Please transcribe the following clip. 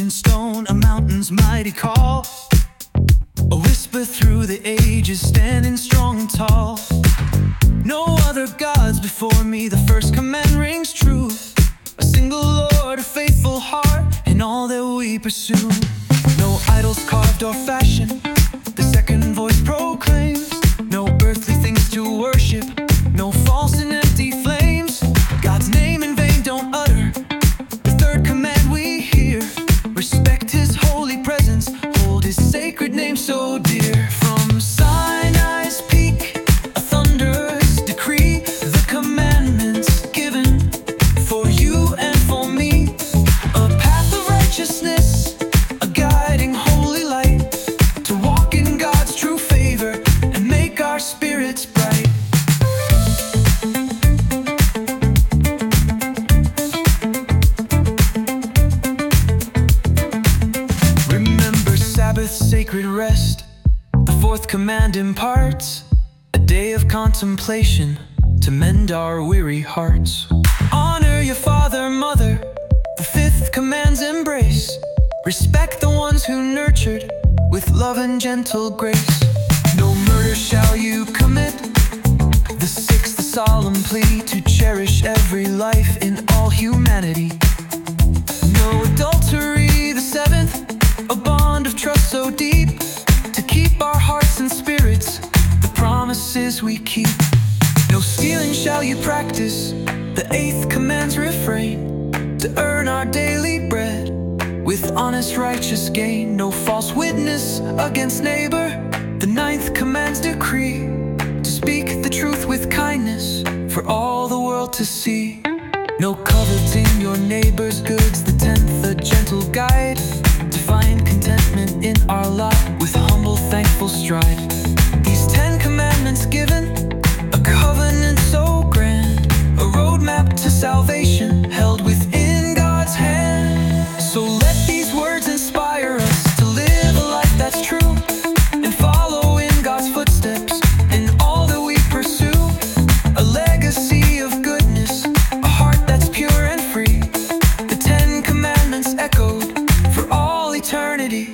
and stone, a mountain's mighty call. A whisper through the ages, standing strong and tall. No other gods before me, the first command rings true. A single Lord, a faithful heart, in all that we pursue. No idols carved or fashioned, the second voice proclaims. No earthly things to worship, no false and empty flames. God's name in vain don't utter, the third command we hear. Respect His holy presence, hold His sacred name so dear. From Sinai's peak, a thunderous decree, the commandments given for you and for me. A path of righteousness, a guiding holy light, to walk in God's true favor and make our spirits bright. Remember Sabbath, sacred rest, the fourth command imparts. A day of contemplation to mend our weary hearts. Honor your father, mother, the fifth command's embrace. Respect the ones who nurtured with love and gentle grace. No murder shall you commit, the sixth, the solemn plea to cherish every life in all humanity. No adultery, the seventh, a bond of trust so deep, to keep our hearts and spirits, the promises we keep. No stealing shall you practice, the eighth command's refrain, to earn our daily bread with honest righteous gain. No false witness against neighbor, the ninth command's decree, to speak the truth with kindness for all the world to see. No coveting your neighbor's goods, the tenth, a gentle guide, to find contentment in our lot with humble thankful stride. These 10 commandments given, a covenant so grand, a roadmap to salvation held within God's hand. So let these words inspire us to live a life that's true, and follow in God's footsteps in all that we pursue. A legacy of goodness, a heart that's pure and free, the 10 commandments echoed for all eternity.